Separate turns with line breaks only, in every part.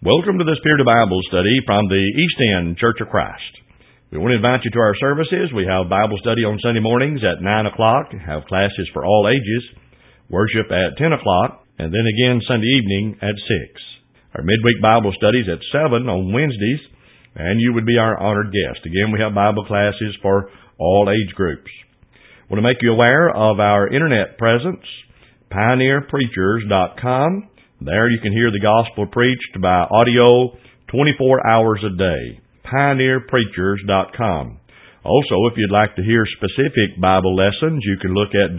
Welcome to the Spirit of Bible Study from the East End Church of Christ. We want to invite you to our services. We have Bible study on Sunday mornings at 9 o'clock, have classes for all ages, worship at 10 o'clock, and then again Sunday evening at 6. Our midweek Bible studies at 7 on Wednesdays, and you would be our honored guest. Again, we have Bible classes for all age groups. I want to make you aware of our internet presence, pioneerpreachers.com. There you can hear the gospel preached by audio 24 hours a day. pioneerpreachers.com. Also, if you'd like to hear specific Bible lessons, you can look at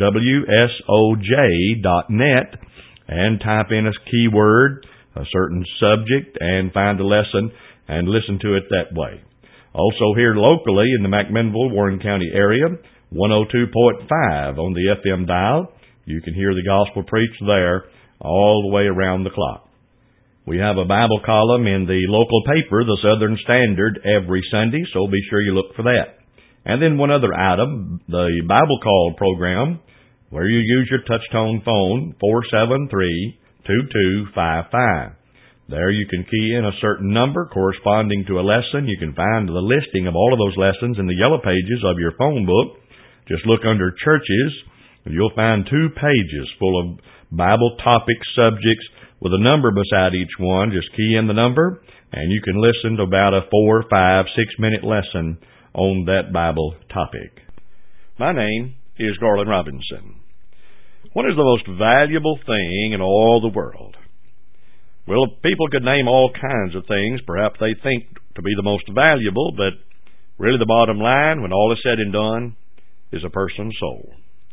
wsoj.net and type in a keyword, a certain subject, and find a lesson and listen to it that way. Also here locally in the McMinnville, Warren County area, 102.5 on the FM dial. You can hear the gospel preached there all the way around the clock. We have a Bible column in the local paper, the Southern Standard, every Sunday, so be sure you look for that. And then one other item, the Bible Call program, where you use your touch-tone phone, 473-2255. There you can key in a certain number corresponding to a lesson. You can find the listing of all of those lessons in the yellow pages of your phone book. Just look under Churches, and you'll find 2 pages full of Bible topic subjects with a number beside each one. Just key in the number, and you can listen to about a 4, 5, 6-minute lesson on that Bible topic. My name is Garland Robinson. What is the most valuable thing in all the world? Well, people could name all kinds of things perhaps they think to be the most valuable, but really the bottom line, when all is said and done, is a person's soul.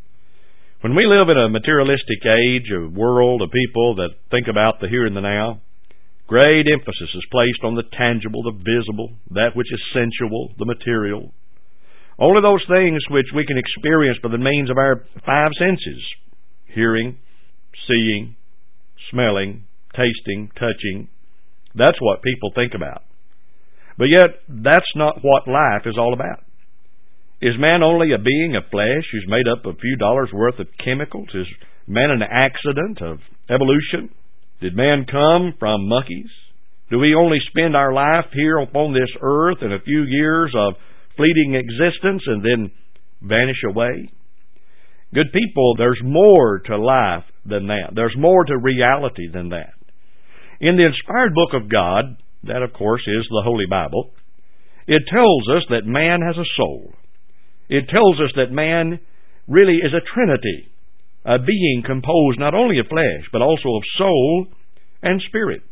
When we live in a materialistic age, a world of people that think about the here and the now, great emphasis is placed on the tangible, the visible, that which is sensual, the material. Only those things which we can experience by the means of our 5 senses, hearing, seeing, smelling, tasting, touching, that's what people think about. But yet, that's not what life is all about. Is man only a being of flesh who's made up of a few dollars worth of chemicals? Is man an accident of evolution? Did man come from monkeys? Do we only spend our life here upon this earth in a few years of fleeting existence and then vanish away? Good people, there's more to life than that. There's more to reality than that. In the inspired book of God, that of course is the Holy Bible, it tells us that man has a soul. It tells us that man really is a trinity, a being composed not only of flesh, but also of soul and spirit.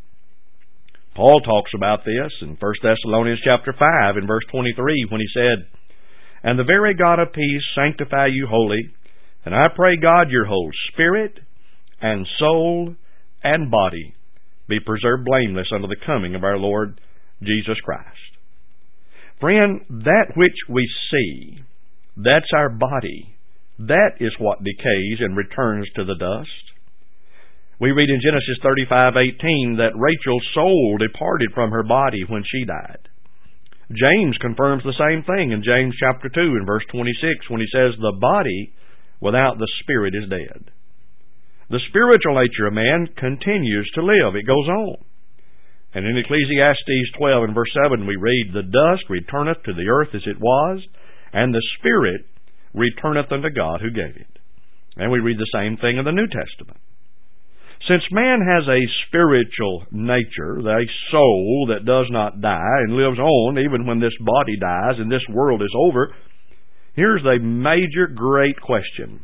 Paul talks about this in 1 Thessalonians chapter 5 and verse 23 when he said, "And the very God of peace sanctify you wholly, and I pray God your whole spirit and soul and body be preserved blameless unto the coming of our Lord Jesus Christ." Friend, that which we see, that's our body. That is what decays and returns to the dust. We read in Genesis 35:18 that Rachel's soul departed from her body when she died. James confirms the same thing in James chapter 2 and verse 26 when he says, "The body without the spirit is dead." The spiritual nature of man continues to live. It goes on. And in Ecclesiastes 12 and verse 7 we read, "The dust returneth to the earth as it was, and the spirit returneth unto God who gave it." And we read the same thing in the New Testament. Since man has a spiritual nature, a soul that does not die and lives on even when this body dies and this world is over, here's the major great question.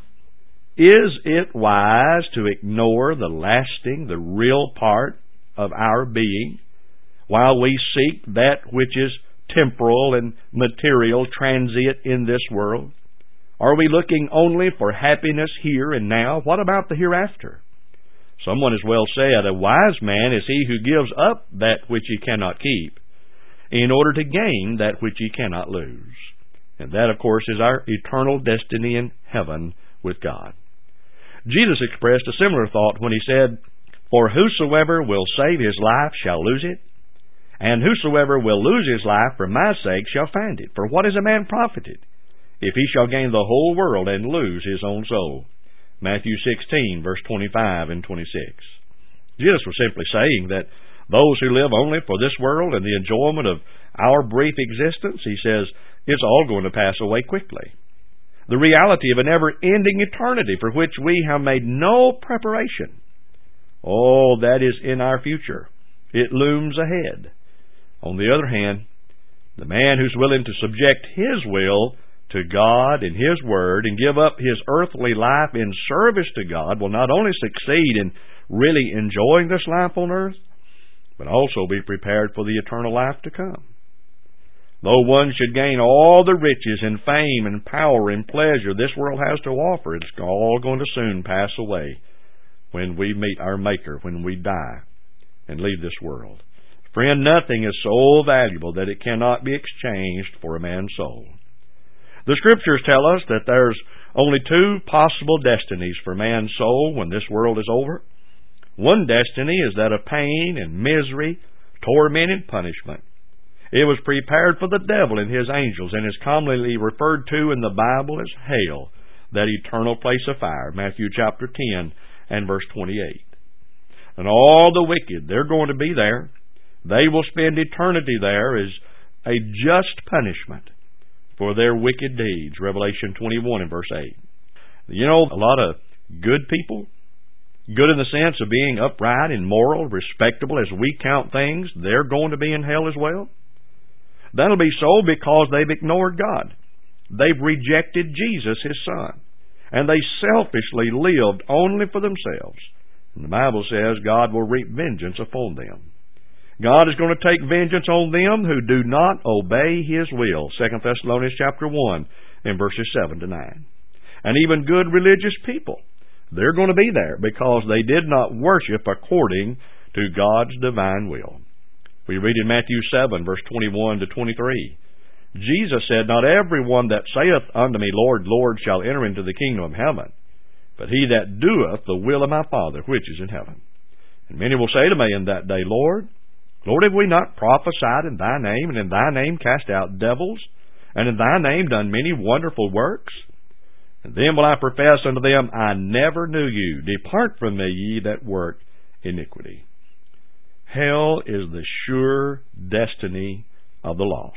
Is it wise to ignore the lasting, the real part of our being while we seek that which is temporal and material, transient in this world? Are we looking only for happiness here and now? What about the hereafter? Someone has well said, "A wise man is he who gives up that which he cannot keep in order to gain that which he cannot lose." And that, of course, is our eternal destiny in heaven with God. Jesus expressed a similar thought when he said, "For whosoever will save his life shall lose it, and whosoever will lose his life for my sake shall find it. For what is a man profited, if he shall gain the whole world and lose his own soul?" Matthew 16, verse 25 and 26. Jesus was simply saying that Those who live only for this world and the enjoyment of our brief existence, he says, it's all going to pass away quickly. The reality of a never-ending eternity for which we have made no preparation, oh, that is in our future. It looms ahead. On the other hand, the man who's willing to subject his will to God and His Word and give up his earthly life in service to God will not only succeed in really enjoying this life on earth, but also be prepared for the eternal life to come. Though one should gain all the riches and fame and power and pleasure this world has to offer, it's all going to soon pass away when we meet our Maker, when we die and leave this world. Friend, nothing is so valuable that it cannot be exchanged for a man's soul. The Scriptures tell us that there's only two possible destinies for man's soul when this world is over. One destiny is that of pain and misery, torment and punishment. It was prepared for the devil and his angels and is commonly referred to in the Bible as hell, that eternal place of fire, Matthew chapter 10 and verse 28. And all the wicked, they're going to be there. They will spend eternity there as a just punishment for their wicked deeds, Revelation 21 and verse 8. You know, a lot of good people, good in the sense of being upright and moral, respectable as we count things, they're going to be in hell as well. That'll be so because they've ignored God. They've rejected Jesus, His Son. And they selfishly lived only for themselves. And the Bible says God will reap vengeance upon them. God is going to take vengeance on them who do not obey His will. 2 Thessalonians chapter 1 and verses 7 to 9. And even good religious people, they're going to be there because they did not worship according to God's divine will. We read in Matthew 7, verse 21 to 23. Jesus said, Not every one that saith unto me, Lord, Lord, shall enter into the kingdom of heaven, but he that doeth the will of my Father which is in heaven. And many will say to me in that day, Lord, Lord, have we not prophesied in Thy name, and in Thy name cast out devils, and in Thy name done many wonderful works? And then will I profess unto them, I never knew you. Depart from me, ye that work iniquity. Hell is the sure destiny of the lost.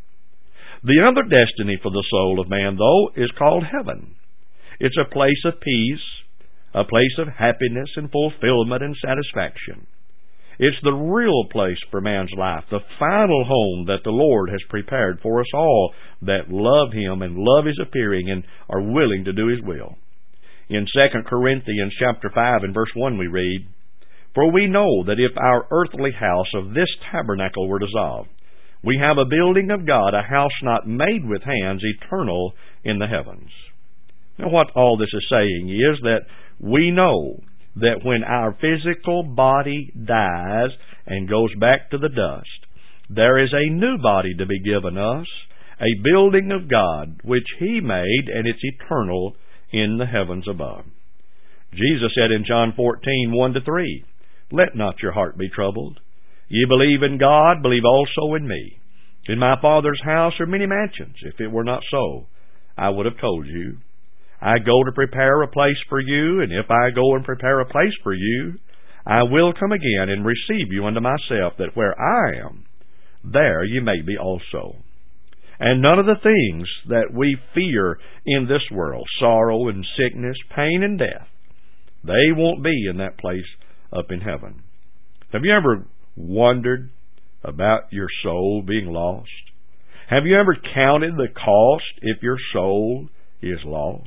The other destiny for the soul of man, though, is called heaven. It's a place of peace, a place of happiness and fulfillment and satisfaction. It's the real place for man's life, the final home that the Lord has prepared for us all that love Him and love His appearing and are willing to do His will. In 2 Corinthians chapter 5 and verse 1 we read, For we know that if our earthly house of this tabernacle were dissolved, we have a building of God, a house not made with hands, eternal in the heavens. Now what all this is saying is that we know that when our physical body dies and goes back to the dust, there is a new body to be given us, a building of God which He made, and it's eternal in the heavens above. Jesus said in John 14, 1 to 3, Let not your heart be troubled. Ye believe in God, believe also in me. In my Father's house are many mansions. If it were not so, I would have told you. I go to prepare a place for you, and if I go and prepare a place for you, I will come again and receive you unto myself, that where I am, there ye may be also. And none of the things that we fear in this world, sorrow and sickness, pain and death, they won't be in that place up in heaven. Have you ever wondered about your soul being lost? Have you ever counted the cost if your soul is lost?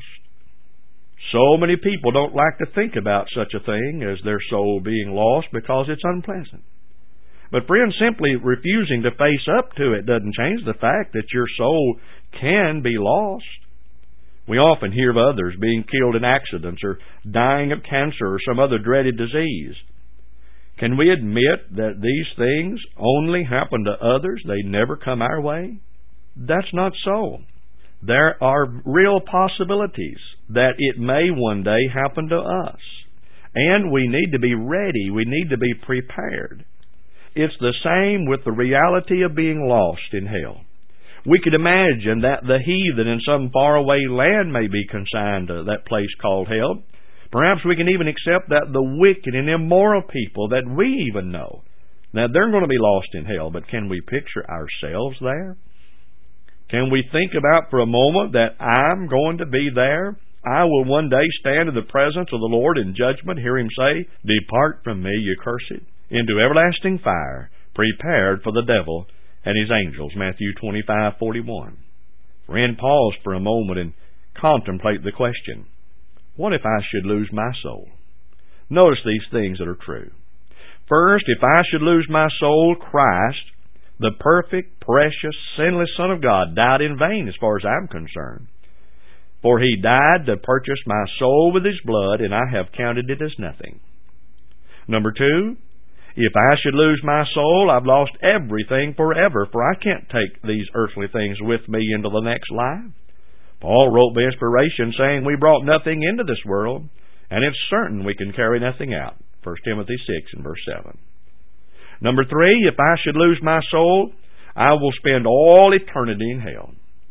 So many people don't like to think about such a thing as their soul being lost because it's unpleasant. But friends, simply refusing to face up to it doesn't change the fact that your soul can be lost. We often hear of others being killed in accidents or dying of cancer or some other dreaded disease. Can we admit that these things only happen to others? They never come our way? That's not so. There are real possibilities that it may one day happen to us. And we need to be ready. We need to be prepared. It's the same with the reality of being lost in hell. We could imagine that the heathen in some faraway land may be consigned to that place called hell. Perhaps we can even accept that the wicked and immoral people that we even know Now, they're going to be lost in hell, but can we picture ourselves there? Can we think about for a moment that I'm going to be there? I will one day stand in the presence of the Lord in judgment, hear Him say, "Depart from me, you cursed, into everlasting fire, prepared for the devil and his angels." Matthew 25:41. Friend, pause for a moment and contemplate the question, what if I should lose my soul? Notice these things that are true. First, if I should lose my soul, Christ, the perfect, precious, sinless Son of God, died in vain as far as I'm concerned. For He died to purchase my soul with His blood, and I have counted it as nothing. Number two, if I should lose my soul, I've lost everything forever, for I can't take these earthly things with me into the next life. Paul wrote by inspiration saying we brought nothing into this world, and it's certain we can carry nothing out. 1 Timothy 6 and verse 7. Number three, if I should lose my soul, I will spend all eternity in hell.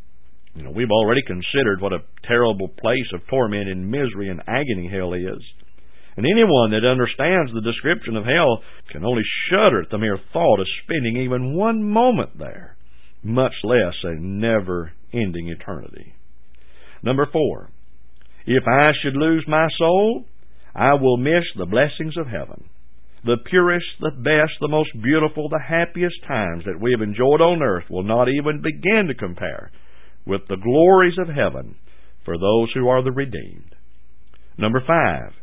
We've already considered what a terrible place of torment and misery and agony hell is. And anyone that understands the description of hell can only shudder at the mere thought of spending even one moment there, much less a never-ending eternity. Number four, if I should lose my soul, I will miss the blessings of heaven. The purest, the best, the most beautiful, the happiest times that we have enjoyed on earth will not even begin to compare with the glories of heaven for those who are the redeemed. Number five,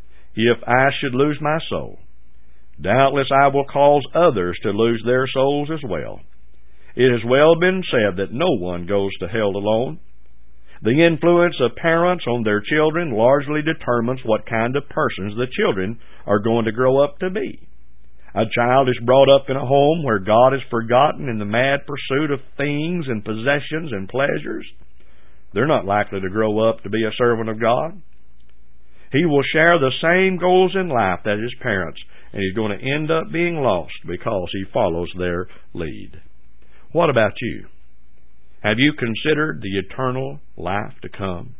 if I should lose my soul, doubtless I will cause others to lose their souls as well. It has well been said that no one goes to hell alone. The influence of parents on their children largely determines what kind of persons the children are going to grow up to be. A child is brought up in a home where God is forgotten in the mad pursuit of things and possessions and pleasures. They're not likely to grow up to be a servant of God. He will share the same goals in life as his parents, and he's going to end up being lost because he follows their lead. What about you? Have you considered the eternal life to come?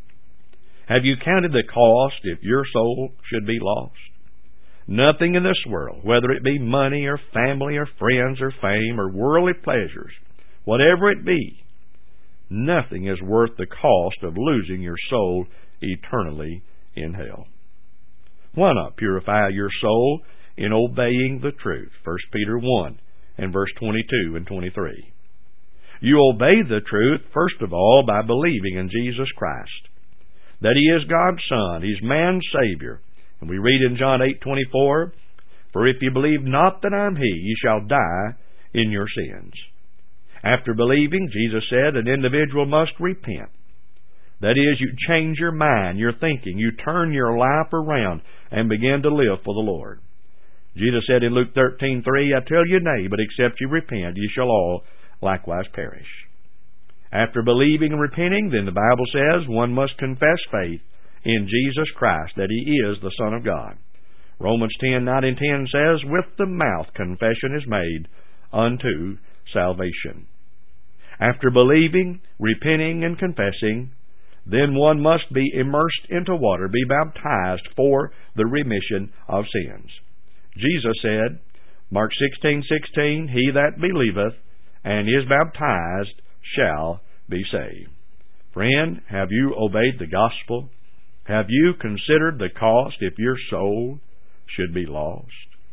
Have you counted the cost if your soul should be lost? Nothing in this world, whether it be money or family or friends or fame or worldly pleasures, whatever it be, nothing is worth the cost of losing your soul eternally in hell. Why not purify your soul in obeying the truth? 1 Peter 1 and verse 22 and 23. You obey the truth, first of all, by believing in Jesus Christ, that He is God's Son, He's man's Savior. And we read in John 8:24, "For if you believe not that I'm He, you shall die in your sins." After believing, Jesus said, an individual must repent. That is, you change your mind, your thinking, you turn your life around and begin to live for the Lord. Jesus said in Luke 13:3, "I tell you, nay, but except you repent, ye shall all likewise perish." After believing and repenting, then the Bible says one must confess faith in Jesus Christ, that He is the Son of God. Romans 10:9 and 10 says, "With the mouth confession is made unto salvation." After believing, repenting, and confessing, then one must be immersed into water, be baptized for the remission of sins. Jesus said, Mark 16:16, "He that believeth and is baptized shall be saved." Friend, have you obeyed the gospel? Have you considered the cost if your soul should be lost?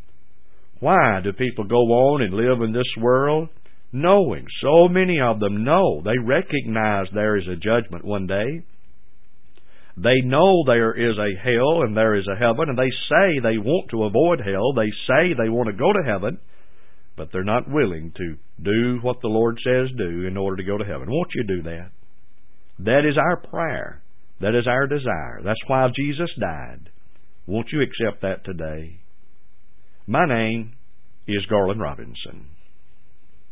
Why do people go on and live in this world knowing, so many of them know, they recognize there is a judgment one day. They know there is a hell and there is a heaven, and they say they want to avoid hell. They say they want to go to heaven, but they're not willing to do what the Lord says do in order to go to heaven. Won't you do that? That is our prayer. That is our desire. That's why Jesus died. Won't you accept that today? My name is Garland Robinson.